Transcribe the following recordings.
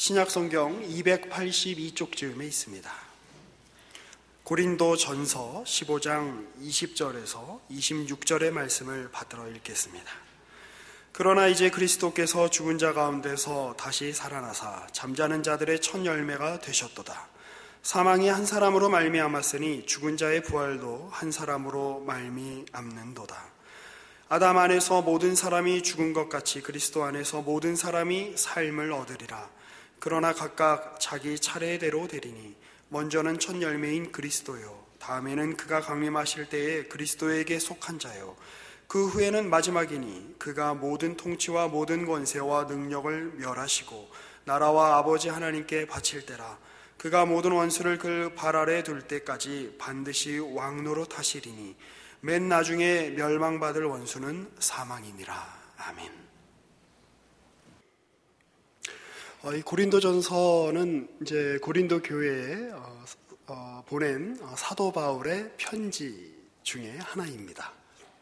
신약성경 282쪽쯤에 있습니다. 고린도 전서 15장 20절에서 26절의 말씀을 받들어 읽겠습니다. 그러나 이제 그리스도께서 죽은 자 가운데서 다시 살아나사 잠자는 자들의 첫 열매가 되셨도다. 사망이 한 사람으로 말미암았으니 죽은 자의 부활도 한 사람으로 말미암는도다. 아담 안에서 모든 사람이 죽은 것 같이 그리스도 안에서 모든 사람이 삶을 얻으리라. 그러나 각각 자기 차례대로 되리니 먼저는 첫 열매인 그리스도요, 다음에는 그가 강림하실 때에 그리스도에게 속한 자요, 그 후에는 마지막이니 그가 모든 통치와 모든 권세와 능력을 멸하시고 나라와 아버지 하나님께 바칠 때라. 그가 모든 원수를 그 발 아래 둘 때까지 반드시 왕노릇 하시리니 맨 나중에 멸망받을 원수는 사망이니라. 아멘. 이 고린도전서는 이제 고린도 교회에 보낸 사도 바울의 편지 중에 하나입니다.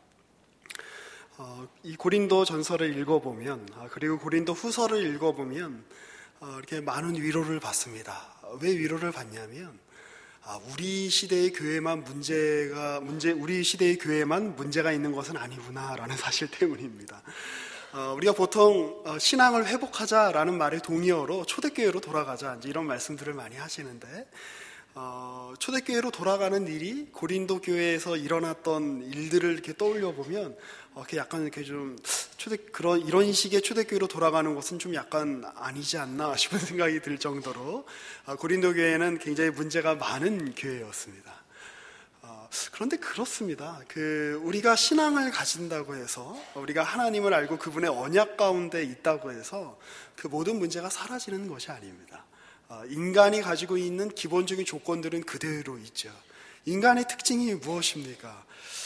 이 고린도 전서를 읽어보면, 그리고 고린도 후서를 읽어보면 이렇게 많은 위로를 받습니다. 왜 위로를 받냐면, 우리 시대의 교회만 우리 시대의 교회만 문제가 있는 것은 아니구나라는 사실 때문입니다. 우리가 보통 신앙을 회복하자라는 말의 동의어로 초대교회로 돌아가자, 이제 이런 말씀들을 많이 하시는데, 초대교회로 돌아가는 일이 고린도 교회에서 일어났던 일들을 이렇게 떠올려 보면, 약간 이렇게 좀 이런 식의 초대교회로 돌아가는 것은 좀 약간 아니지 않나 싶은 생각이 들 정도로 고린도 교회는 굉장히 문제가 많은 교회였습니다. 그런데 그렇습니다. 우리가 신앙을 가진다고 해서, 우리가 하나님을 알고 그분의 언약 가운데 있다고 해서 그 모든 문제가 사라지는 것이 아닙니다. 인간이 가지고 있는 기본적인 조건들은 그대로 있죠. 인간의 특징이 무엇입니까?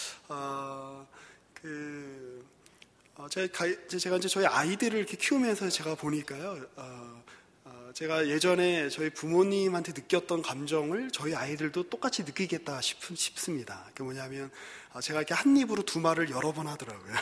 제가 이제 저희 아이들을 이렇게 키우면서 제가 보니까요, 제가 예전에 저희 부모님한테 느꼈던 감정을 저희 아이들도 똑같이 느끼겠다 싶습니다. 그게 뭐냐면, 제가 이렇게 한 입으로 두 말을 여러 번 하더라고요.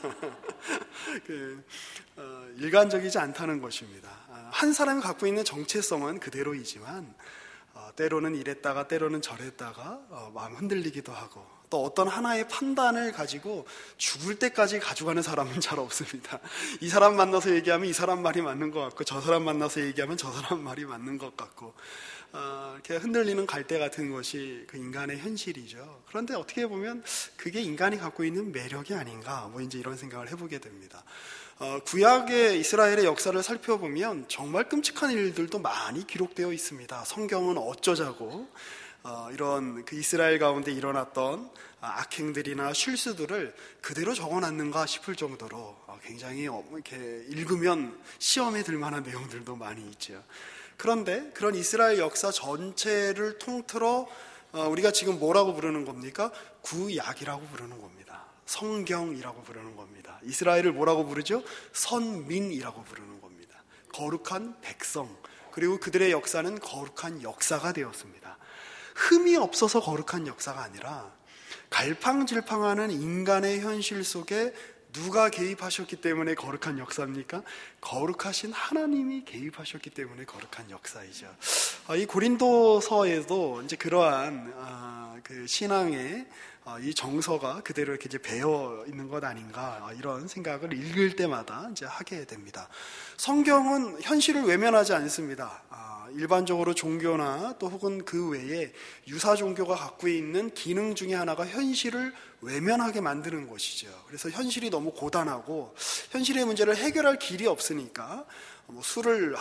일관적이지 않다는 것입니다. 한 사람이 갖고 있는 정체성은 그대로이지만, 때로는 이랬다가 때로는 저랬다가 마음 흔들리기도 하고, 또 어떤 하나의 판단을 가지고 죽을 때까지 가져가는 사람은 잘 없습니다. 이 사람 만나서 얘기하면 이 사람 말이 맞는 것 같고, 저 사람 만나서 얘기하면 저 사람 말이 맞는 것 같고, 이렇게 흔들리는 갈대 같은 것이 그 인간의 현실이죠. 그런데 어떻게 보면 그게 인간이 갖고 있는 매력이 아닌가, 이제 이런 생각을 해보게 됩니다. 구약의 이스라엘의 역사를 살펴보면 정말 끔찍한 일들도 많이 기록되어 있습니다. 성경은 어쩌자고 이런 그 이스라엘 가운데 일어났던 악행들이나 실수들을 그대로 적어놨는가 싶을 정도로 굉장히 이렇게 읽으면 시험에 들 만한 내용들도 많이 있죠. 그런데 그런 이스라엘 역사 전체를 통틀어 우리가 지금 뭐라고 부르는 겁니까? 구약이라고 부르는 겁니다. 성경이라고 부르는 겁니다. 이스라엘을 뭐라고 부르죠? 선민이라고 부르는 겁니다. 거룩한 백성, 그리고 그들의 역사는 거룩한 역사가 되었습니다. 흠이 없어서 거룩한 역사가 아니라 갈팡질팡하는 인간의 현실 속에 누가 개입하셨기 때문에 거룩한 역사입니까? 거룩하신 하나님이 개입하셨기 때문에 거룩한 역사이죠. 이 고린도서에도 이제 그러한 그 신앙의 이 정서가 그대로 이렇게 이제 배어 있는 것 아닌가, 이런 생각을 읽을 때마다 이제 하게 됩니다. 성경은 현실을 외면하지 않습니다. 일반적으로 종교나 또 혹은 그 외에 유사 종교가 갖고 있는 기능 중에 하나가 현실을 외면하게 만드는 것이죠. 그래서 현실이 너무 고단하고 현실의 문제를 해결할 길이 없으니까 술에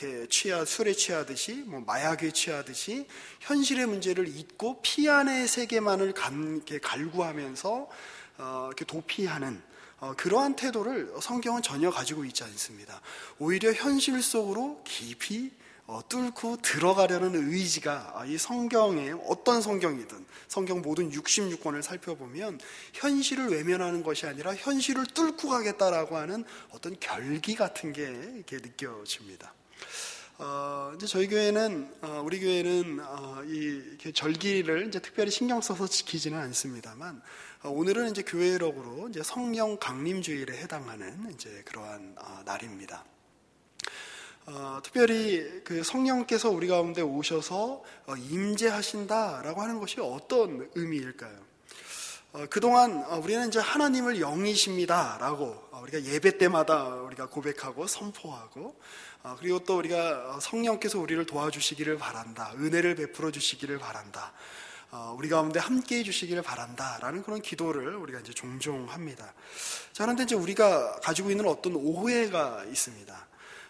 취하듯이 마약에 취하듯이 현실의 문제를 잊고 피안의 세계만을 갈구하면서 이렇게 도피하는 그러한 태도를 성경은 전혀 가지고 있지 않습니다. 오히려 현실 속으로 깊이 뚫고 들어가려는 의지가 이 성경에, 어떤 성경이든 성경 모든 66권을 살펴보면 현실을 외면하는 것이 아니라 현실을 뚫고 가겠다라고 하는 어떤 결기 같은 게 이렇게 느껴집니다. 이제 저희 교회는, 우리 교회는 이렇게 절기를 이제 특별히 신경 써서 지키지는 않습니다만, 오늘은 이제 교회력으로 이제 성령 강림주일에 해당하는 이제 그러한 날입니다. 특별히 그 성령께서 우리 가운데 오셔서 임재하신다라고 하는 것이 어떤 의미일까요? 그동안 우리는 이제 하나님을 영이십니다라고 우리가 예배 때마다 우리가 고백하고 선포하고, 그리고 또 우리가 성령께서 우리를 도와주시기를 바란다, 은혜를 베풀어 주시기를 바란다, 우리 가운데 함께해 주시기를 바란다라는 그런 기도를 우리가 이제 종종 합니다. 자, 그런데 이제 우리가 가지고 있는 어떤 오해가 있습니다.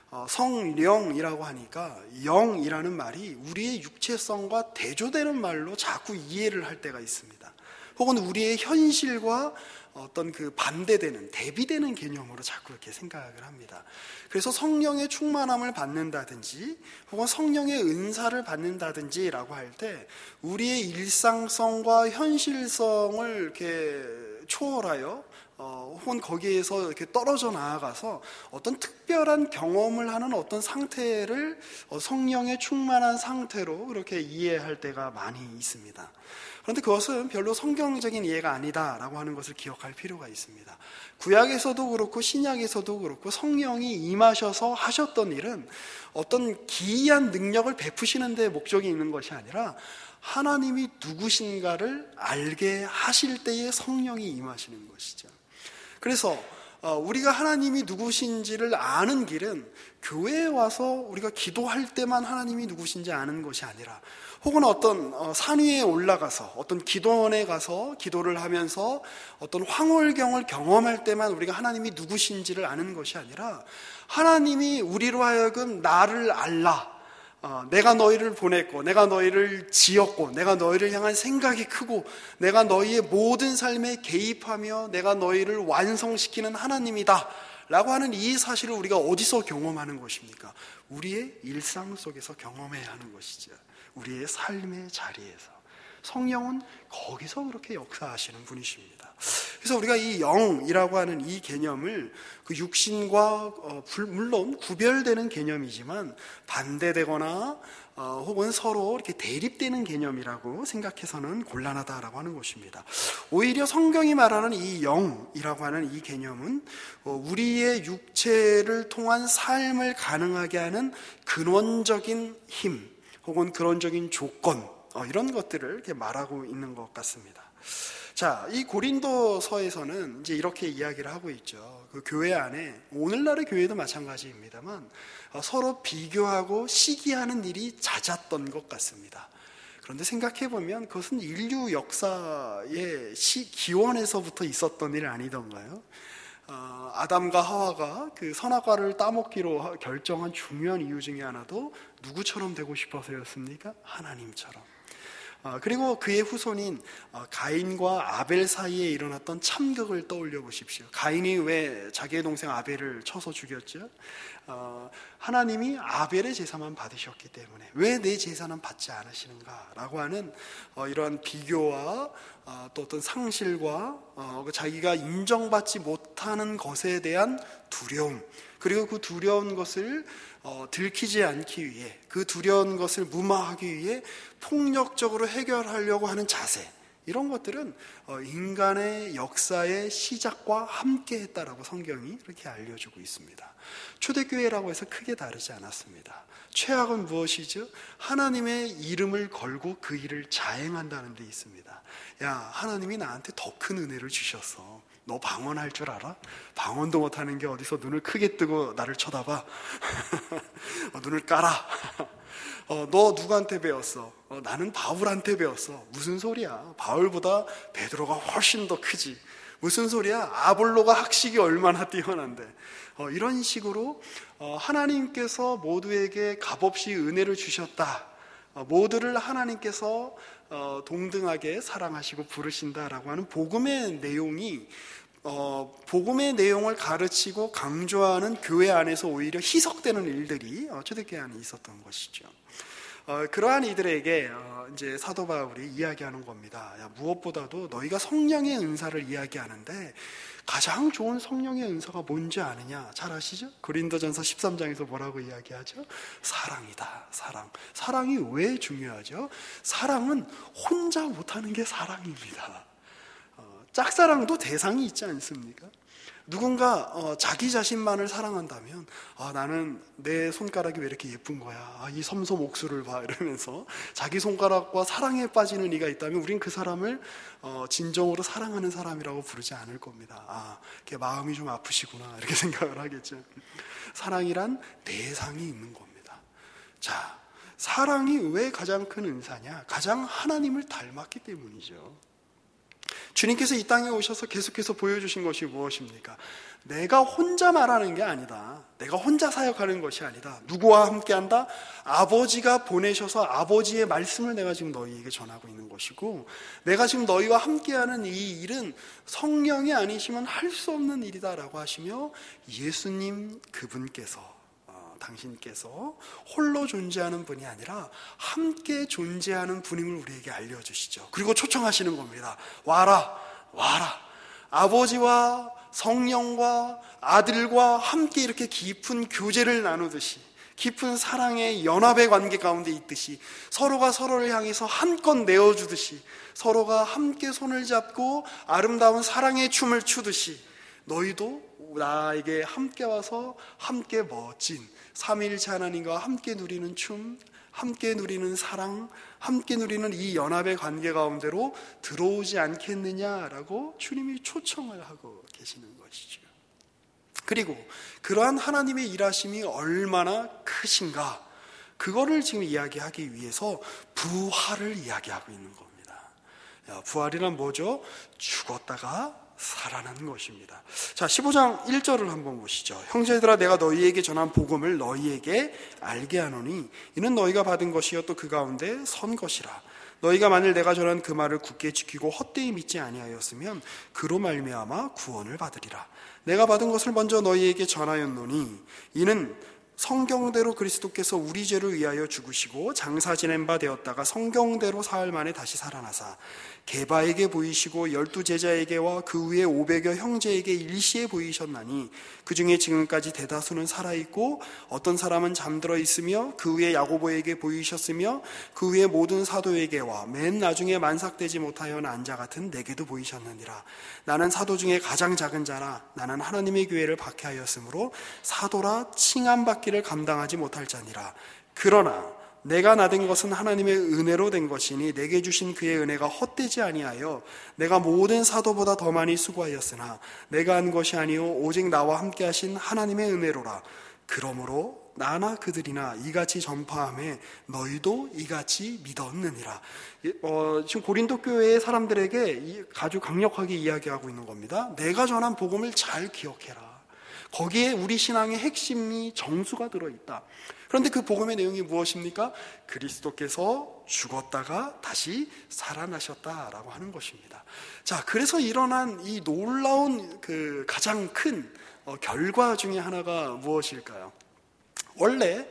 성령이라고 하니까 영이라는 말이 우리의 육체성과 대조되는 말로 자꾸 이해를 할 때가 있습니다. 혹은 우리의 현실과 어떤 그 반대되는, 대비되는 개념으로 자꾸 이렇게 생각을 합니다. 그래서 성령의 충만함을 받는다든지 혹은 성령의 은사를 받는다든지라고 할 때 우리의 일상성과 현실성을 이렇게 초월하여 혹은 거기에서 이렇게 떨어져 나아가서 어떤 특별한 경험을 하는 어떤 상태를 성령의 충만한 상태로 그렇게 이해할 때가 많이 있습니다. 그런데 그것은 별로 성경적인 이해가 아니다라고 하는 것을 기억할 필요가 있습니다. 구약에서도 그렇고 신약에서도 그렇고 성령이 임하셔서 하셨던 일은 어떤 기이한 능력을 베푸시는 데 목적이 있는 것이 아니라 하나님이 누구신가를 알게 하실 때에 성령이 임하시는 것이죠. 그래서 우리가 하나님이 누구신지를 아는 길은 교회에 와서 우리가 기도할 때만 하나님이 누구신지 아는 것이 아니라, 혹은 어떤 산 위에 올라가서 어떤 기도원에 가서 기도를 하면서 어떤 황홀경을 경험할 때만 우리가 하나님이 누구신지를 아는 것이 아니라, 하나님이 우리로 하여금 나를 알라, 내가 너희를 보냈고 내가 너희를 지었고 내가 너희를 향한 생각이 크고 내가 너희의 모든 삶에 개입하며 내가 너희를 완성시키는 하나님이다 라고 하는 이 사실을 우리가 어디서 경험하는 것입니까? 우리의 일상 속에서 경험해야 하는 것이죠. 우리의 삶의 자리에서. 성령은 거기서 그렇게 역사하시는 분이십니다. 그래서 우리가 이 영이라고 하는 이 개념을 그 육신과 물론 구별되는 개념이지만 반대되거나 혹은 서로 이렇게 대립되는 개념이라고 생각해서는 곤란하다라고 하는 것입니다. 오히려 성경이 말하는 이 영이라고 하는 이 개념은 우리의 육체를 통한 삶을 가능하게 하는 근원적인 힘 혹은 근원적인 조건, 이런 것들을 이렇게 말하고 있는 것 같습니다. 자, 이 고린도서에서는 이제 이렇게 이야기를 하고 있죠. 그 교회 안에, 오늘날의 교회도 마찬가지입니다만 서로 비교하고 시기하는 일이 잦았던 것 같습니다. 그런데 생각해보면 그것은 인류 역사의 기원에서부터 있었던 일 아니던가요? 아담과 하와가 그 선악과를 따먹기로 결정한 중요한 이유 중에 하나도 누구처럼 되고 싶어서였습니까? 하나님처럼. 그리고 그의 후손인 가인과 아벨 사이에 일어났던 참극을 떠올려 보십시오. 가인이 왜 자기의 동생 아벨을 쳐서 죽였죠? 하나님이 아벨의 제사만 받으셨기 때문에 왜 내 제사는 받지 않으시는가 라고 하는 이러한 비교와 또 어떤 상실과 자기가 인정받지 못하는 것에 대한 두려움, 그리고 그 두려운 것을 들키지 않기 위해, 그 두려운 것을 무마하기 위해 폭력적으로 해결하려고 하는 자세, 이런 것들은 인간의 역사의 시작과 함께 했다라고 성경이 그렇게 알려주고 있습니다. 초대교회라고 해서 크게 다르지 않았습니다. 최악은 무엇이죠? 하나님의 이름을 걸고 그 일을 자행한다는 데 있습니다. 야, 하나님이 나한테 더 큰 은혜를 주셨어. 너 방언할 줄 알아? 방언도 못하는 게 어디서 눈을 크게 뜨고 나를 쳐다봐? 눈을 깔아. 너 누구한테 배웠어? 나는 바울한테 배웠어. 무슨 소리야? 바울보다 베드로가 훨씬 더 크지. 무슨 소리야? 아볼로가 학식이 얼마나 뛰어난데. 이런 식으로 하나님께서 모두에게 값없이 은혜를 주셨다. 모두를 하나님께서 동등하게 사랑하시고 부르신다라고 하는 복음의 내용이 복음의 내용을 가르치고 강조하는 교회 안에서 오히려 희석되는 일들이 초대교회 안에 있었던 것이죠. 그러한 이들에게 이제 사도 바울이 이야기하는 겁니다. 야, 무엇보다도 너희가 성령의 은사를 이야기하는데 가장 좋은 성령의 은사가 뭔지 아느냐? 잘 아시죠? 고린도전서 13장에서 뭐라고 이야기하죠? 사랑이다. 사랑. 사랑이 왜 중요하죠? 사랑은 혼자 못하는 게 사랑입니다. 짝사랑도 대상이 있지 않습니까? 누군가 자기 자신만을 사랑한다면 나는 내 손가락이 왜 이렇게 예쁜 거야, 이 섬섬 옥수를 봐, 이러면서 자기 손가락과 사랑에 빠지는 이가 있다면 우린 그 사람을 진정으로 사랑하는 사람이라고 부르지 않을 겁니다. 걔 마음이 좀 아프시구나, 이렇게 생각을 하겠죠. 사랑이란 내상이 있는 겁니다. 자, 사랑이 왜 가장 큰 은사냐? 가장 하나님을 닮았기 때문이죠. 주님께서 이 땅에 오셔서 계속해서 보여주신 것이 무엇입니까? 내가 혼자 말하는 게 아니다. 내가 혼자 사역하는 것이 아니다. 누구와 함께한다? 아버지가 보내셔서 아버지의 말씀을 내가 지금 너희에게 전하고 있는 것이고, 내가 지금 너희와 함께하는 이 일은 성령이 아니시면 할 수 없는 일이다라고 하시며, 예수님 그분께서, 당신께서 홀로 존재하는 분이 아니라 함께 존재하는 분임을 우리에게 알려주시죠. 그리고 초청하시는 겁니다. 와라, 와라. 아버지와 성령과 아들과 함께 이렇게 깊은 교제를 나누듯이, 깊은 사랑의 연합의 관계 가운데 있듯이, 서로가 서로를 향해서 한껏 내어주듯이, 서로가 함께 손을 잡고 아름다운 사랑의 춤을 추듯이, 너희도 나에게 함께 와서 함께 멋진 삼위일체 하나님과 함께 누리는 춤, 함께 누리는 사랑, 함께 누리는 이 연합의 관계 가운데로 들어오지 않겠느냐라고 주님이 초청을 하고 계시는 것이죠. 그리고 그러한 하나님의 일하심이 얼마나 크신가, 그거를 지금 이야기하기 위해서 부활을 이야기하고 있는 겁니다. 부활이란 뭐죠? 죽었다가 살아나는 것입니다. 자, 15장 1절을 한번 보시죠. 형제들아, 내가 너희에게 전한 복음을 너희에게 알게 하노니 이는 너희가 받은 것이요 또 그 가운데 선 것이라. 너희가 만일 내가 전한 그 말을 굳게 지키고 헛되이 믿지 아니하였으면 그로 말미암아 구원을 받으리라. 내가 받은 것을 먼저 너희에게 전하였노니 이는 성경대로 그리스도께서 우리 죄를 위하여 죽으시고 장사 지낸 바 되었다가 성경대로 사흘 만에 다시 살아나사 게바에게 보이시고 12 제자에게와 그 위에 500여 형제에게 일시에 보이셨나니 그 중에 지금까지 대다수는 살아있고 어떤 사람은 잠들어 있으며 그 위에 야고보에게 보이셨으며 그 위에 모든 사도에게와 맨 나중에 만삭되지 못하여 난 자 같은 내게도 보이셨느니라. 나는 사도 중에 가장 작은 자라. 나는 하나님의 교회를 박해하였으므로 사도라 칭함받기를 감당하지 못할 자니라. 그러나 내가 나된 것은 하나님의 은혜로 된 것이니 내게 주신 그의 은혜가 헛되지 아니하여 내가 모든 사도보다 더 많이 수고하였으나 내가 한 것이 아니요 오직 나와 함께 하신 하나님의 은혜로라. 그러므로 나나 그들이나 이같이 전파함에 너희도 이같이 믿었느니라. 지금 고린도 교회의 사람들에게 아주 강력하게 이야기하고 있는 겁니다. 내가 전한 복음을 잘 기억해라. 거기에 우리 신앙의 핵심이 정수가 들어있다. 그런데 그 복음의 내용이 무엇입니까? 그리스도께서 죽었다가 다시 살아나셨다라고 하는 것입니다. 자, 그래서 일어난 이 놀라운 그 가장 큰 결과 중에 하나가 무엇일까요? 원래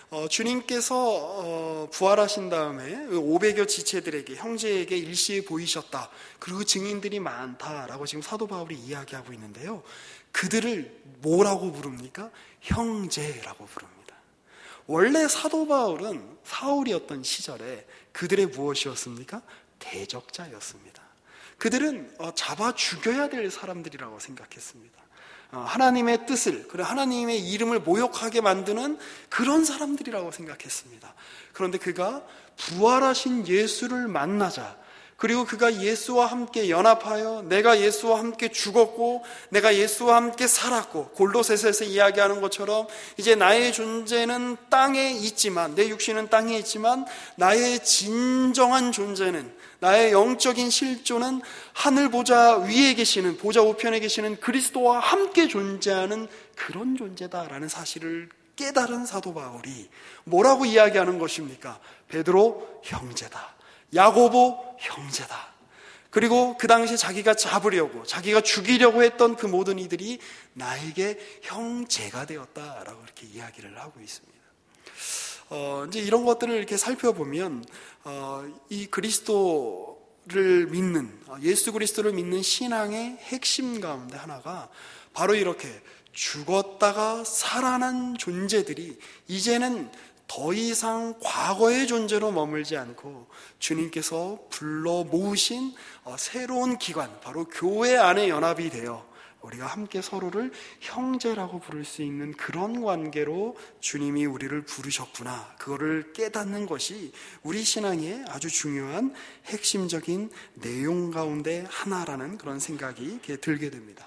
주님께서 부활하신 다음에 500여 지체들에게, 형제에게 일시에 보이셨다. 그리고 증인들이 많다라고 지금 사도 바울이 이야기하고 있는데요. 그들을 뭐라고 부릅니까? 형제라고 부릅니다. 원래 사도 바울은 사울이었던 시절에 그들의 무엇이었습니까? 대적자였습니다. 그들은 잡아 죽여야 될 사람들이라고 생각했습니다. 하나님의 뜻을, 그리고 하나님의 이름을 모욕하게 만드는 그런 사람들이라고 생각했습니다. 그런데 그가 부활하신 예수를 만나자, 그리고 그가 예수와 함께 연합하여 내가 예수와 함께 죽었고 내가 예수와 함께 살았고, 골로새서에서 이야기하는 것처럼 이제 나의 존재는 땅에 있지만, 내 육신은 땅에 있지만 나의 진정한 존재는, 나의 영적인 실존은 하늘 보좌 위에 계시는, 보좌 우편에 계시는 그리스도와 함께 존재하는 그런 존재다라는 사실을 깨달은 사도 바울이 뭐라고 이야기하는 것입니까? 베드로 형제다, 야고보 형제다. 그리고 그 당시에 자기가 잡으려고, 자기가 죽이려고 했던 그 모든 이들이 나에게 형제가 되었다라고 이렇게 이야기를 하고 있습니다. 이제 이런 것들을 이렇게 살펴보면 이 그리스도를 믿는, 예수 그리스도를 믿는 신앙의 핵심 가운데 하나가 바로 이렇게 죽었다가 살아난 존재들이 이제는 더 이상 과거의 존재로 머물지 않고 주님께서 불러 모으신 새로운 기관, 바로 교회 안에 연합이 되어 우리가 함께 서로를 형제라고 부를 수 있는 그런 관계로 주님이 우리를 부르셨구나. 그거를 깨닫는 것이 우리 신앙의 아주 중요한 핵심적인 내용 가운데 하나라는 그런 생각이 이렇게 들게 됩니다.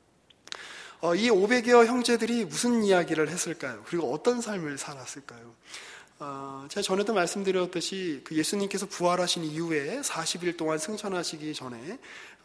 이 500여 형제들이 무슨 이야기를 했을까요? 그리고 어떤 삶을 살았을까요? 제가 전에도 말씀드렸듯이 그 예수님께서 부활하신 이후에 40일 동안 승천하시기 전에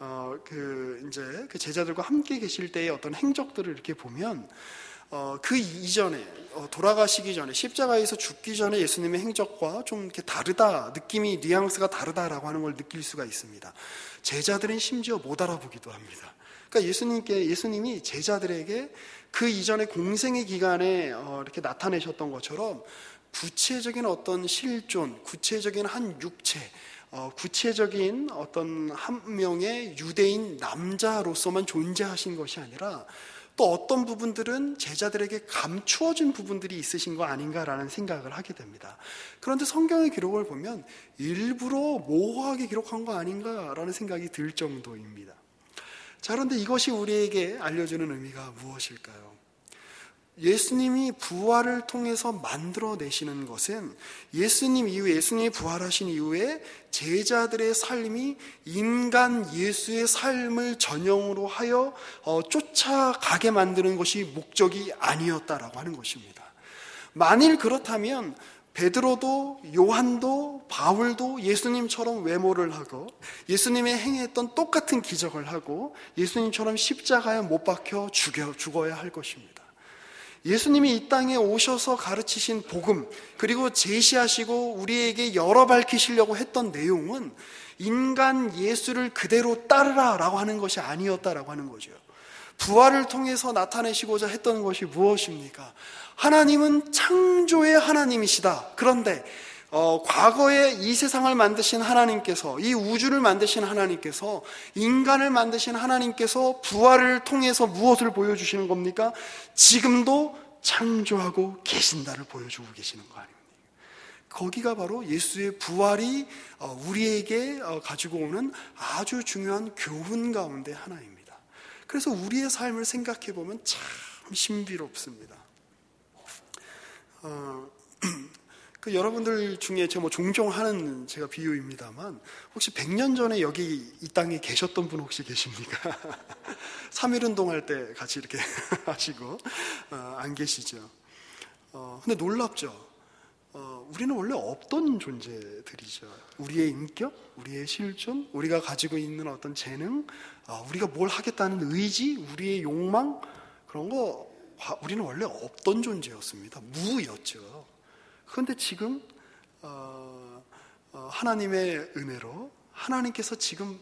이제 그 제자들과 함께 계실 때의 어떤 행적들을 이렇게 보면 그 이전에 돌아가시기 전에 십자가에서 죽기 전에 예수님의 행적과 좀 이렇게 다르다, 느낌이 뉘앙스가 다르다라고 하는 걸 느낄 수가 있습니다. 제자들은 심지어 못 알아보기도 합니다. 그러니까 예수님이 제자들에게 그 이전의 공생의 기간에 이렇게 나타내셨던 것처럼 구체적인 어떤 실존, 구체적인 한 육체, 구체적인 어떤 한 명의 유대인 남자로서만 존재하신 것이 아니라 또 어떤 부분들은 제자들에게 감추어진 부분들이 있으신 거 아닌가라는 생각을 하게 됩니다. 그런데 성경의 기록을 보면 일부러 모호하게 기록한 거 아닌가라는 생각이 들 정도입니다. 자, 그런데 이것이 우리에게 알려주는 의미가 무엇일까요? 예수님이 부활을 통해서 만들어내시는 것은 예수님이 부활하신 이후에 제자들의 삶이 인간 예수의 삶을 전형으로 하여 쫓아가게 만드는 것이 목적이 아니었다라고 하는 것입니다. 만일 그렇다면 베드로도 요한도 바울도 예수님처럼 외모를 하고 예수님의 행했던 똑같은 기적을 하고 예수님처럼 십자가에 못 박혀 죽어야 할 것입니다. 예수님이 이 땅에 오셔서 가르치신 복음, 그리고 제시하시고 우리에게 열어 밝히시려고 했던 내용은 인간 예수를 그대로 따르라라고 하는 것이 아니었다라고 하는 거죠. 부활을 통해서 나타내시고자 했던 것이 무엇입니까? 하나님은 창조의 하나님이시다. 그런데 과거에 이 세상을 만드신 하나님께서, 이 우주를 만드신 하나님께서, 인간을 만드신 하나님께서 부활을 통해서 무엇을 보여주시는 겁니까? 지금도 창조하고 계신다를 보여주고 계시는 거 아닙니까? 거기가 바로 예수의 부활이 우리에게 가지고 오는 아주 중요한 교훈 가운데 하나입니다. 그래서 우리의 삶을 생각해 보면 참 신비롭습니다. 그 여러분들 중에 제가 종종 하는 제가 비유입니다만 혹시 100년 전에 여기 이 땅에 계셨던 분 혹시 계십니까? 3.1운동 할 때 같이 이렇게 하시고 안 계시죠? 근데 놀랍죠? 우리는 원래 없던 존재들이죠. 우리의 인격, 우리의 실존, 우리가 가지고 있는 어떤 재능, 우리가 뭘 하겠다는 의지, 우리의 욕망, 그런 거 우리는 원래 없던 존재였습니다. 무였죠. 그런데 지금 하나님의 은혜로 하나님께서 지금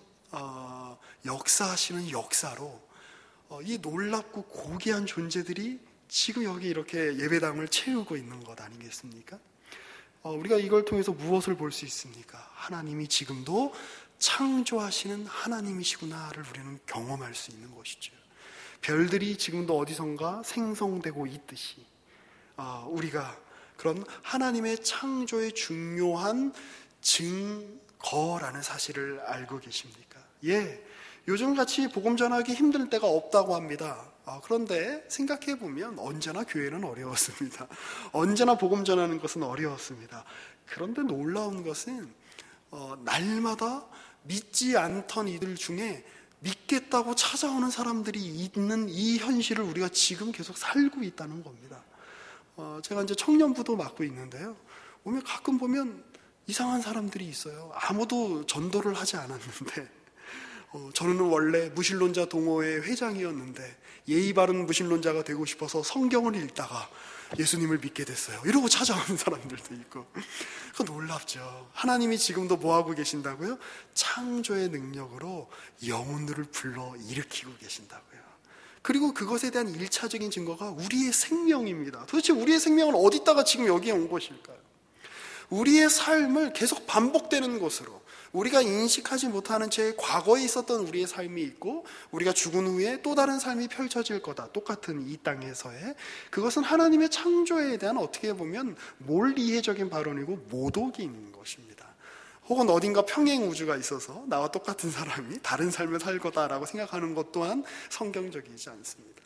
역사하시는 역사로 이 놀랍고 고귀한 존재들이 지금 여기 이렇게 예배당을 채우고 있는 것 아니겠습니까? 우리가 이걸 통해서 무엇을 볼 수 있습니까? 하나님이 지금도 창조하시는 하나님이시구나를 우리는 경험할 수 있는 것이죠. 별들이 지금도 어디선가 생성되고 있듯이 우리가 그런 하나님의 창조의 중요한 증거라는 사실을 알고 계십니까? 예, 요즘같이 복음 전하기 힘들 때가 없다고 합니다. 그런데 생각해보면 언제나 교회는 어려웠습니다. 언제나 복음 전하는 것은 어려웠습니다. 그런데 놀라운 것은 날마다 믿지 않던 이들 중에 믿겠다고 찾아오는 사람들이 있는 이 현실을 우리가 지금 계속 살고 있다는 겁니다. 제가 이제 청년부도 맡고 있는데요. 가끔 보면 이상한 사람들이 있어요. 아무도 전도를 하지 않았는데 저는 원래 무신론자 동호회 회장이었는데 예의 바른 무신론자가 되고 싶어서 성경을 읽다가 예수님을 믿게 됐어요. 이러고 찾아오는 사람들도 있고. 그거 놀랍죠. 하나님이 지금도 뭐하고 계신다고요? 창조의 능력으로 영혼들을 불러 일으키고 계신다고요. 그리고 그것에 대한 1차적인 증거가 우리의 생명입니다. 도대체 우리의 생명은 어디다가 지금 여기에 온 것일까요? 우리의 삶을 계속 반복되는 것으로 우리가 인식하지 못하는 채 과거에 있었던 우리의 삶이 있고 우리가 죽은 후에 또 다른 삶이 펼쳐질 거다. 똑같은 이 땅에서의 그것은 하나님의 창조에 대한 어떻게 보면 몰이해적인 발언이고 모독인 것입니다. 혹은 어딘가 평행 우주가 있어서 나와 똑같은 사람이 다른 삶을 살 거다라고 생각하는 것 또한 성경적이지 않습니다.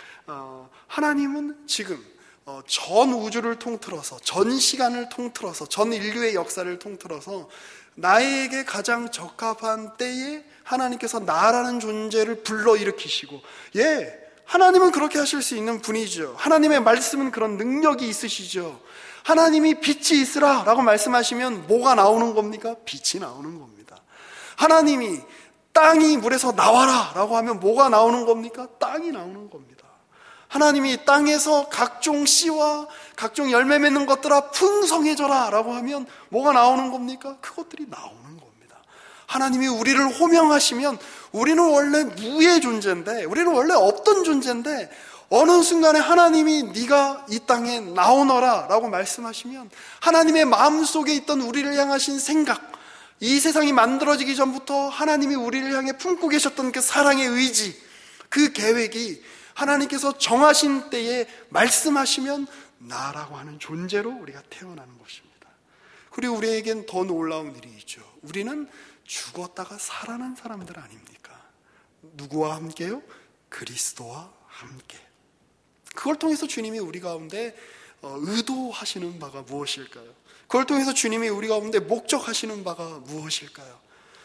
하나님은 지금 전 우주를 통틀어서, 전 시간을 통틀어서, 전 인류의 역사를 통틀어서 나에게 가장 적합한 때에 하나님께서 나라는 존재를 불러일으키시고, 하나님은 그렇게 하실 수 있는 분이죠. 하나님의 말씀은 그런 능력이 있으시죠. 하나님이 빛이 있으라 라고 말씀하시면 뭐가 나오는 겁니까? 빛이 나오는 겁니다. 하나님이 땅이 물에서 나와라 라고 하면 뭐가 나오는 겁니까? 땅이 나오는 겁니다. 하나님이 땅에서 각종 씨와 각종 열매 맺는 것들아 풍성해져라 라고 하면 뭐가 나오는 겁니까? 그것들이 나오는 겁니다. 하나님이 우리를 호명하시면 우리는 원래 무의 존재인데, 우리는 원래 없던 존재인데, 어느 순간에 하나님이 네가 이 땅에 나오너라 라고 말씀하시면 하나님의 마음속에 있던 우리를 향하신 생각, 이 세상이 만들어지기 전부터 하나님이 우리를 향해 품고 계셨던 그 사랑의 의지, 그 계획이 하나님께서 정하신 때에 말씀하시면 나라고 하는 존재로 우리가 태어나는 것입니다. 그리고 우리에겐 더 놀라운 일이 있죠. 우리는 죽었다가 살아난 사람들 아닙니까? 누구와 함께요? 그리스도와 함께. 그걸 통해서 주님이 우리 가운데 의도하시는 바가 무엇일까요? 그걸 통해서 주님이 우리 가운데 목적하시는 바가 무엇일까요?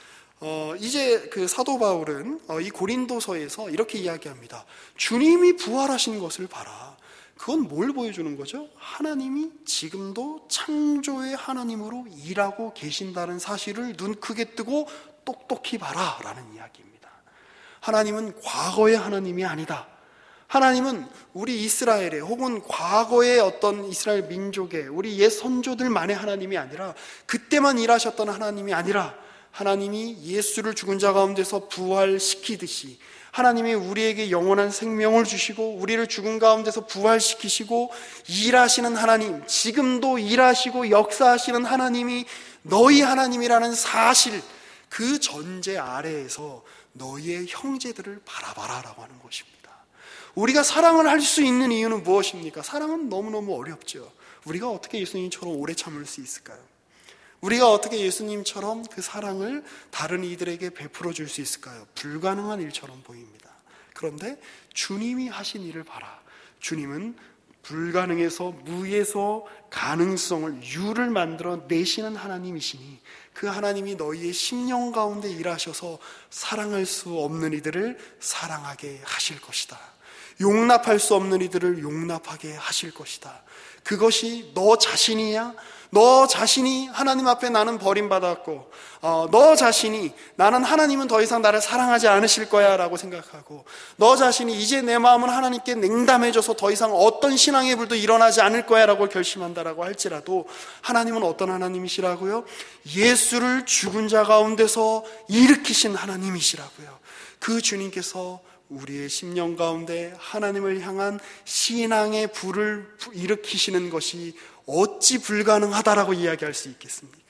이제 그 사도 바울은 이 고린도서에서 이렇게 이야기합니다. 주님이 부활하신 것을 봐라. 그건 뭘 보여주는 거죠? 하나님이 지금도 창조의 하나님으로 일하고 계신다는 사실을 눈 크게 뜨고 똑똑히 봐라 라는 이야기입니다. 하나님은 과거의 하나님이 아니다. 하나님은 우리 이스라엘의 혹은 과거의 어떤 이스라엘 민족의 우리 옛 선조들만의 하나님이 아니라, 그때만 일하셨던 하나님이 아니라, 하나님이 예수를 죽은 자 가운데서 부활시키듯이 하나님이 우리에게 영원한 생명을 주시고 우리를 죽은 가운데서 부활시키시고 일하시는 하나님, 지금도 일하시고 역사하시는 하나님이 너희 하나님이라는 사실, 그 전제 아래에서 너희의 형제들을 바라봐라 라고 하는 것입니다. 우리가 사랑을 할 수 있는 이유는 무엇입니까? 사랑은 너무너무 어렵죠. 우리가 어떻게 예수님처럼 오래 참을 수 있을까요? 우리가 어떻게 예수님처럼 그 사랑을 다른 이들에게 베풀어 줄 수 있을까요? 불가능한 일처럼 보입니다. 그런데 주님이 하신 일을 봐라. 주님은 불가능에서 무에서 가능성을, 유를 만들어 내시는 하나님이시니 그 하나님이 너희의 심령 가운데 일하셔서 사랑할 수 없는 이들을 사랑하게 하실 것이다. 용납할 수 없는 이들을 용납하게 하실 것이다. 그것이 너 자신이야? 너 자신이 하나님 앞에 나는 버림받았고, 너 자신이 나는 하나님은 더 이상 나를 사랑하지 않으실 거야 라고 생각하고, 너 자신이 이제 내 마음은 하나님께 냉담해져서 더 이상 어떤 신앙의 불도 일어나지 않을 거야 라고 결심한다라고 할지라도, 하나님은 어떤 하나님이시라고요? 예수를 죽은 자 가운데서 일으키신 하나님이시라고요. 그 주님께서 우리의 심령 가운데 하나님을 향한 신앙의 불을 일으키시는 것이 어찌 불가능하다라고 이야기할 수 있겠습니까?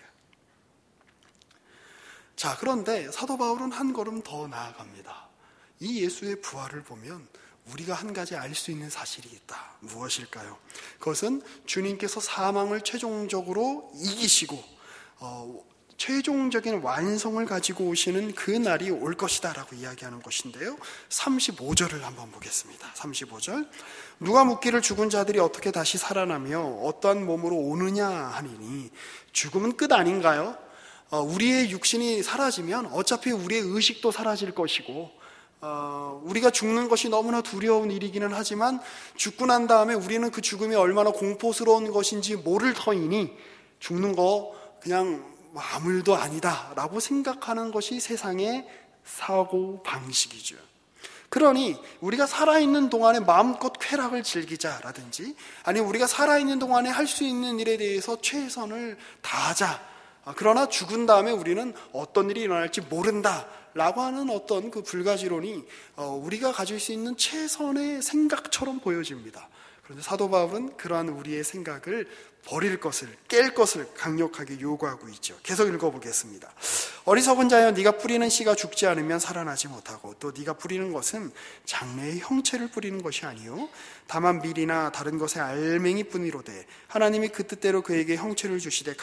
자, 그런데 사도 바울은 한 걸음 더 나아갑니다. 이 예수의 부활을 보면 우리가 한 가지 알 수 있는 사실이 있다. 무엇일까요? 그것은 주님께서 사망을 최종적으로 이기시고 최종적인 완성을 가지고 오시는 그 날이 올 것이다 라고 이야기하는 것인데요, 35절을 한번 보겠습니다. 35절, 누가 묻기를 죽은 자들이 어떻게 다시 살아나며 어떠한 몸으로 오느냐 하니니, 죽음은 끝 아닌가요? 우리의 육신이 사라지면 어차피 우리의 의식도 사라질 것이고, 우리가 죽는 것이 너무나 두려운 일이기는 하지만 죽고 난 다음에 우리는 그 죽음이 얼마나 공포스러운 것인지 모를 터이니 죽는 거 그냥 아무 일도 아니다 라고 생각하는 것이 세상의 사고 방식이죠. 그러니 우리가 살아있는 동안에 마음껏 쾌락을 즐기자라든지, 아니면 우리가 살아있는 동안에 할 수 있는 일에 대해서 최선을 다하자, 그러나 죽은 다음에 우리는 어떤 일이 일어날지 모른다 라고 하는 어떤 그 불가지론이 우리가 가질 수 있는 최선의 생각처럼 보여집니다. 그런데 사도 바울은 그러한 우리의 생각을 버릴 것을, 깰 것을 강력하게 요구하고 있죠. 계속 읽어보겠습니다. 어리석은 자여, 네가 뿌리는 씨가 죽지 않으면 살아나지 못하고, 또 네가 뿌리는 것은 장래의 형체를 뿌리는 것이 아니요 다만 밀이나 다른 것의 알맹이뿐이로되, 하나님이 그 뜻대로 그에게 형체를 주시되 각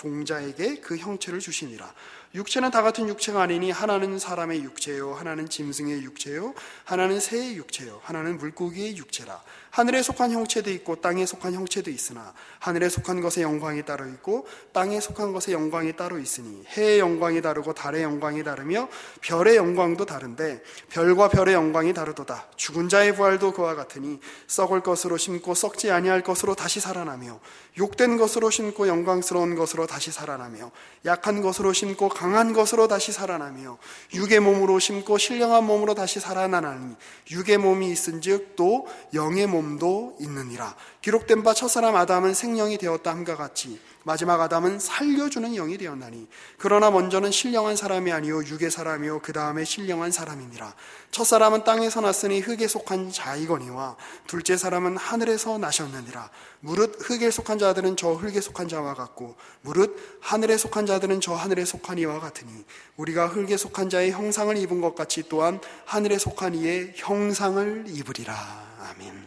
종자에게 그 형체를 주시니라. 육체는 다 같은 육체가 아니니 하나는 사람의 육체요, 하나는 짐승의 육체요, 하나는 새의 육체요, 하나는 물고기의 육체라. 하늘에 속한 형체도 있고 땅에 속한 형체도 있으나 하늘에 속한 것의 영광이 따로 있고 땅에 속한 것의 영광이 따로 있으니 해의 영광이 다르고 달의 영광이 다르며 별의 영광도 다른데 별과 별의 영광이 다르도다. 죽은 자의 부활도 그와 같으니 썩을 것으로 심고 썩지 아니할 것으로 다시 살아나며 욕된 것으로 심고 영광스러운 것으로 다시 살아나며 약한 것으로 심고 강한 것으로 다시 살아나며 육의 몸으로 심고 신령한 몸으로 다시 살아나나니 육의 몸이 있은즉 또 영의 몸도 있느니라. 기록된 바 첫사람 아담은 생령이 되었다 함과 같이 마지막 아담은 살려주는 영이 되었나니 그러나 먼저는 신령한 사람이 아니요 육의 사람이요 그 다음에 신령한 사람이니라. 첫사람은 땅에서 났으니 흙에 속한 자이거니와 둘째 사람은 하늘에서 나셨느니라. 무릇 흙에 속한 자들은 저 흙에 속한 자와 같고 무릇 하늘에 속한 자들은 저 하늘에 속한 이와 같으니 우리가 흙에 속한 자의 형상을 입은 것 같이 또한 하늘에 속한 이의 형상을 입으리라. 아멘.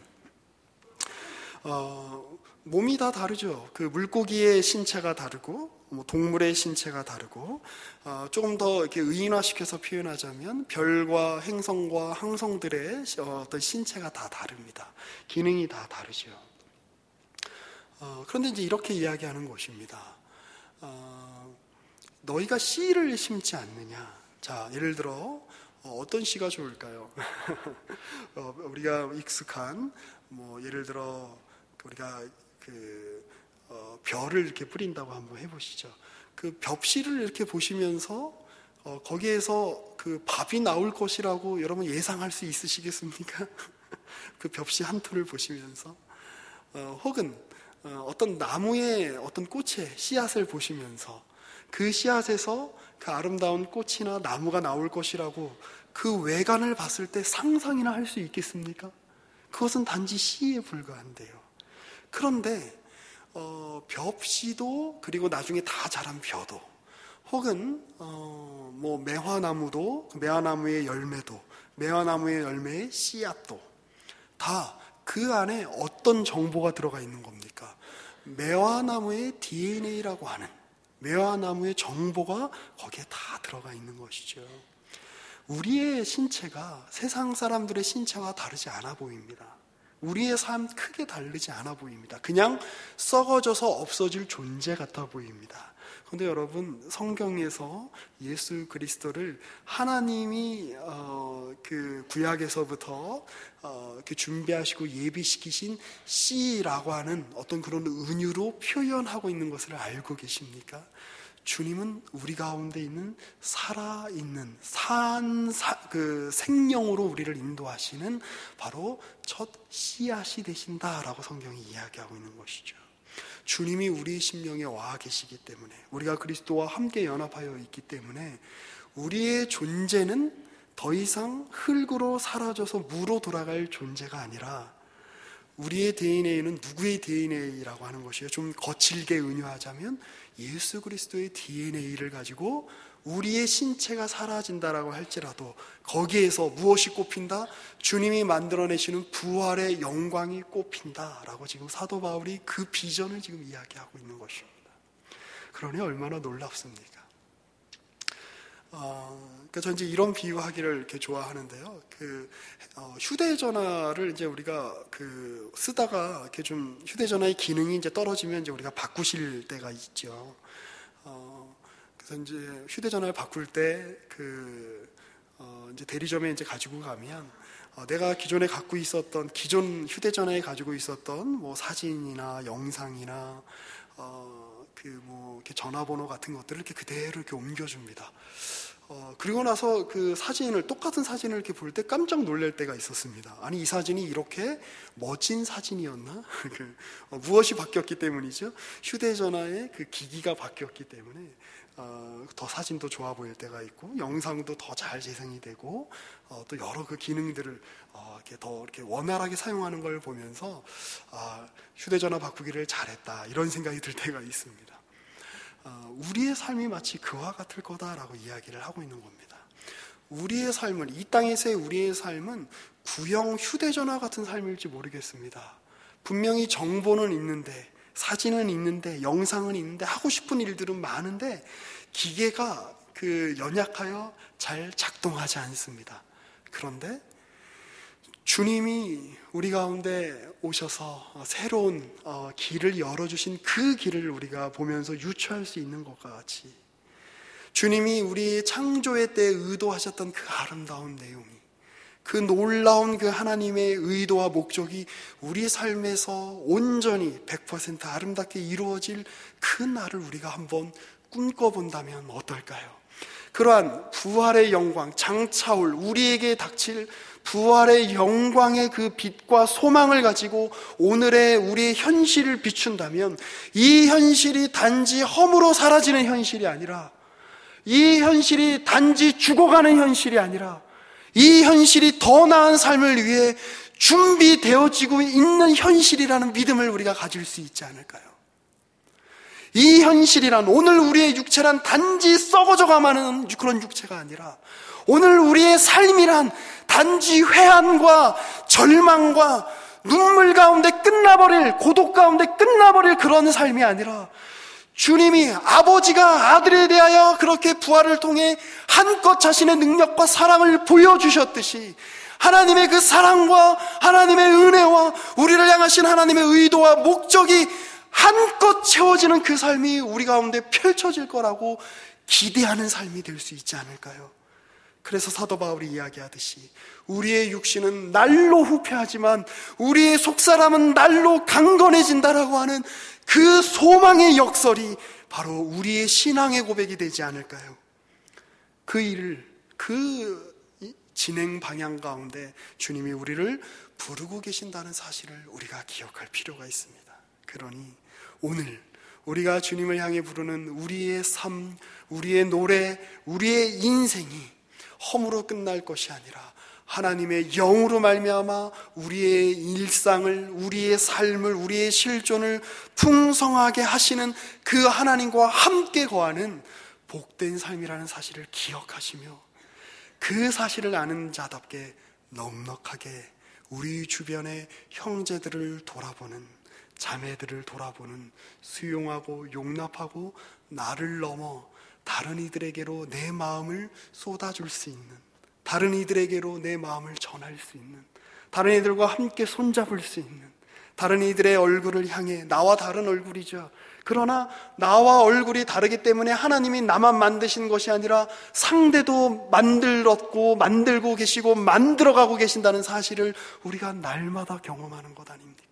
몸이 다 다르죠. 그 물고기의 신체가 다르고 동물의 신체가 다르고 조금 더 이렇게 의인화시켜서 표현하자면 별과 행성과 항성들의 어떤 신체가 다 다릅니다. 기능이 다 다르죠. 그런데 이제 이렇게 이야기하는 것입니다. 너희가 씨를 심지 않느냐. 자, 예를 들어 어떤 씨가 좋을까요? 우리가 익숙한 예를 들어 우리가 별을 이렇게 뿌린다고 한번 해보시죠. 그 벽씨를 이렇게 보시면서 거기에서 그 밥이 나올 것이라고 여러분 예상할 수 있으시겠습니까? 그 벽씨 한 톨을 보시면서 혹은 어떤 나무의 어떤 꽃의 씨앗을 보시면서 그 씨앗에서 그 아름다운 꽃이나 나무가 나올 것이라고 그 외관을 봤을 때 상상이나 할 수 있겠습니까? 그것은 단지 씨에 불과한데요. 그런데 벽씨도 그리고 나중에 다 자란 벼도 혹은 매화나무도 매화나무의 열매도 매화나무의 열매의 씨앗도 다 그 안에 어떤 정보가 들어가 있는 겁니까? 매화나무의 DNA라고 하는 매화나무의 정보가 거기에 다 들어가 있는 것이죠. 우리의 신체가 세상 사람들의 신체와 다르지 않아 보입니다. 우리의 삶 크게 다르지 않아 보입니다. 그냥 썩어져서 없어질 존재 같아 보입니다. 그런데 여러분, 성경에서 예수 그리스도를 하나님이 그 구약에서부터 이렇게 준비하시고 예비시키신 씨라고 하는 어떤 그런 은유로 표현하고 있는 것을 알고 계십니까? 주님은 우리 가운데 있는 살아있는 그 생명으로 우리를 인도하시는 바로 첫 씨앗이 되신다라고 성경이 이야기하고 있는 것이죠. 주님이 우리 심령에 와 계시기 때문에 우리가 그리스도와 함께 연합하여 있기 때문에 우리의 존재는 더 이상 흙으로 사라져서 무로 돌아갈 존재가 아니라 우리의 DNA는 누구의 DNA라고 하는 것이에요. 좀 거칠게 은유하자면 예수 그리스도의 DNA를 가지고 우리의 신체가 사라진다라고 할지라도 거기에서 무엇이 꼽힌다? 주님이 만들어내시는 부활의 영광이 꼽힌다라고 지금 사도 바울이 그 비전을 지금 이야기하고 있는 것입니다. 그러니 얼마나 놀랍습니까? 그러니까 전 이제 이런 비유하기를 이렇게 좋아하는데요. 휴대전화를 이제 우리가 쓰다가 이렇게 좀 휴대전화의 기능이 이제 떨어지면 이제 우리가 바꾸실 때가 있죠. 그래서 이제 휴대전화를 바꿀 때 이제 대리점에 이제 가지고 가면 내가 기존에 갖고 있었던 기존 휴대전화에 가지고 있었던 사진이나 영상이나 이렇게 전화번호 같은 것들을 이렇게 그대로 이렇게 옮겨줍니다. 그리고 나서 똑같은 사진을 이렇게 볼 때 깜짝 놀랄 때가 있었습니다. 아니, 이 사진이 이렇게 멋진 사진이었나? 무엇이 바뀌었기 때문이죠? 휴대전화의 그 기기가 바뀌었기 때문에 더 사진도 좋아 보일 때가 있고 영상도 더 잘 재생이 되고 또 여러 그 기능들을 이렇게 원활하게 사용하는 걸 보면서 휴대전화 바꾸기를 잘했다 이런 생각이 들 때가 있습니다. 우리의 삶이 마치 그와 같을 거다라고 이야기를 하고 있는 겁니다. 우리의 삶은 이 땅에서의 우리의 삶은 구형 휴대전화 같은 삶일지 모르겠습니다. 분명히 정보는 있는데 사진은 있는데, 영상은 있는데, 하고 싶은 일들은 많은데 기계가 연약하여 잘 작동하지 않습니다. 그런데 주님이 우리 가운데 오셔서 새로운 길을 열어주신 그 길을 우리가 보면서 유추할 수 있는 것과 같이, 주님이 우리 창조의 때에 의도하셨던 그 아름다운 내용이, 그 놀라운 그 하나님의 의도와 목적이 우리 삶에서 온전히 100% 아름답게 이루어질 그 날을 우리가 한번 꿈꿔본다면 어떨까요? 그러한 부활의 영광, 장차올 우리에게 닥칠 부활의 영광의 그 빛과 소망을 가지고 오늘의 우리의 현실을 비춘다면, 이 현실이 단지 허무로 사라지는 현실이 아니라, 이 현실이 단지 죽어가는 현실이 아니라, 이 현실이 더 나은 삶을 위해 준비되어지고 있는 현실이라는 믿음을 우리가 가질 수 있지 않을까요? 이 현실이란, 오늘 우리의 육체란 단지 썩어져가마는 그런 육체가 아니라, 오늘 우리의 삶이란 단지 회한과 절망과 눈물 가운데 끝나버릴, 고독 가운데 끝나버릴 그런 삶이 아니라, 주님이 아버지가 아들에 대하여 그렇게 부활을 통해 한껏 자신의 능력과 사랑을 보여주셨듯이, 하나님의 그 사랑과 하나님의 은혜와 우리를 향하신 하나님의 의도와 목적이 한껏 채워지는 그 삶이 우리 가운데 펼쳐질 거라고 기대하는 삶이 될 수 있지 않을까요? 그래서 사도 바울이 이야기하듯이, 우리의 육신은 날로 후패하지만 우리의 속사람은 날로 강건해진다라고 하는 그 소망의 역설이 바로 우리의 신앙의 고백이 되지 않을까요? 그 일을, 그 진행 방향 가운데 주님이 우리를 부르고 계신다는 사실을 우리가 기억할 필요가 있습니다. 그러니 오늘 우리가 주님을 향해 부르는 우리의 삶, 우리의 노래, 우리의 인생이 허무로 끝날 것이 아니라 하나님의 영으로 말미암아 우리의 일상을, 우리의 삶을, 우리의 실존을 풍성하게 하시는 그 하나님과 함께 거하는 복된 삶이라는 사실을 기억하시며, 그 사실을 아는 자답게 넉넉하게 우리 주변의 형제들을 돌아보는, 자매들을 돌아보는, 수용하고 용납하고 나를 넘어 다른 이들에게로 내 마음을 쏟아줄 수 있는, 다른 이들에게로 내 마음을 전할 수 있는, 다른 이들과 함께 손잡을 수 있는, 다른 이들의 얼굴을 향해, 나와 다른 얼굴이죠. 그러나 나와 얼굴이 다르기 때문에 하나님이 나만 만드신 것이 아니라 상대도 만들었고 만들고 계시고 만들어가고 계신다는 사실을 우리가 날마다 경험하는 것 아닙니까?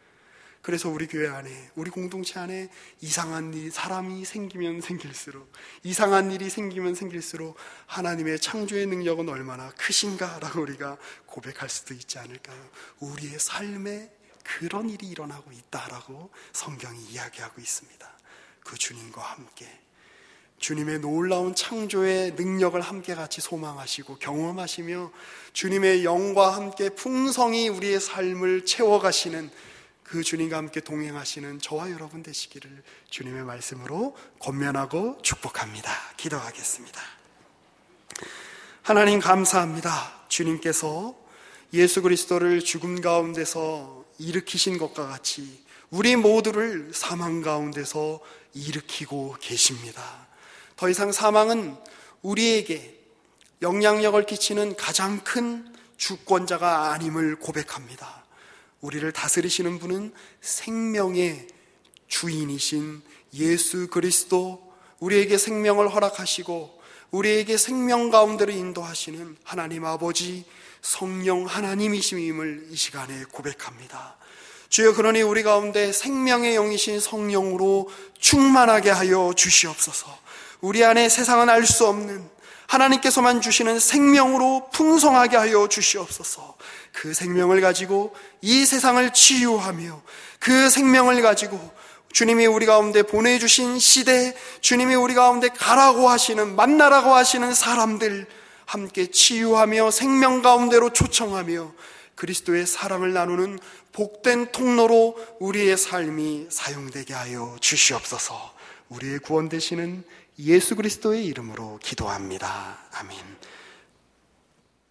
그래서 우리 교회 안에, 우리 공동체 안에 이상한 일, 사람이 생기면 생길수록, 이상한 일이 생기면 생길수록 하나님의 창조의 능력은 얼마나 크신가라고 우리가 고백할 수도 있지 않을까요? 우리의 삶에 그런 일이 일어나고 있다라고 성경이 이야기하고 있습니다. 그 주님과 함께, 주님의 놀라운 창조의 능력을 함께 같이 소망하시고 경험하시며, 주님의 영과 함께 풍성히 우리의 삶을 채워가시는 그 주님과 함께 동행하시는 저와 여러분 되시기를 주님의 말씀으로 권면하고 축복합니다. 기도하겠습니다. 하나님 감사합니다. 주님께서 예수 그리스도를 죽음 가운데서 일으키신 것과 같이 우리 모두를 사망 가운데서 일으키고 계십니다. 더 이상 사망은 우리에게 영향력을 끼치는 가장 큰 주권자가 아님을 고백합니다. 우리를 다스리시는 분은 생명의 주인이신 예수 그리스도, 우리에게 생명을 허락하시고 우리에게 생명 가운데로 인도하시는 하나님 아버지 성령 하나님이심을 이 시간에 고백합니다. 주여, 그러니 우리 가운데 생명의 영이신 성령으로 충만하게 하여 주시옵소서. 우리 안에 세상은 알 수 없는 하나님께서만 주시는 생명으로 풍성하게 하여 주시옵소서. 그 생명을 가지고 이 세상을 치유하며, 그 생명을 가지고 주님이 우리 가운데 보내주신 시대, 주님이 우리 가운데 가라고 하시는, 만나라고 하시는 사람들 함께 치유하며 생명 가운데로 초청하며 그리스도의 사랑을 나누는 복된 통로로 우리의 삶이 사용되게 하여 주시옵소서. 우리의 구원 되시는 예수 그리스도의 이름으로 기도합니다. 아멘.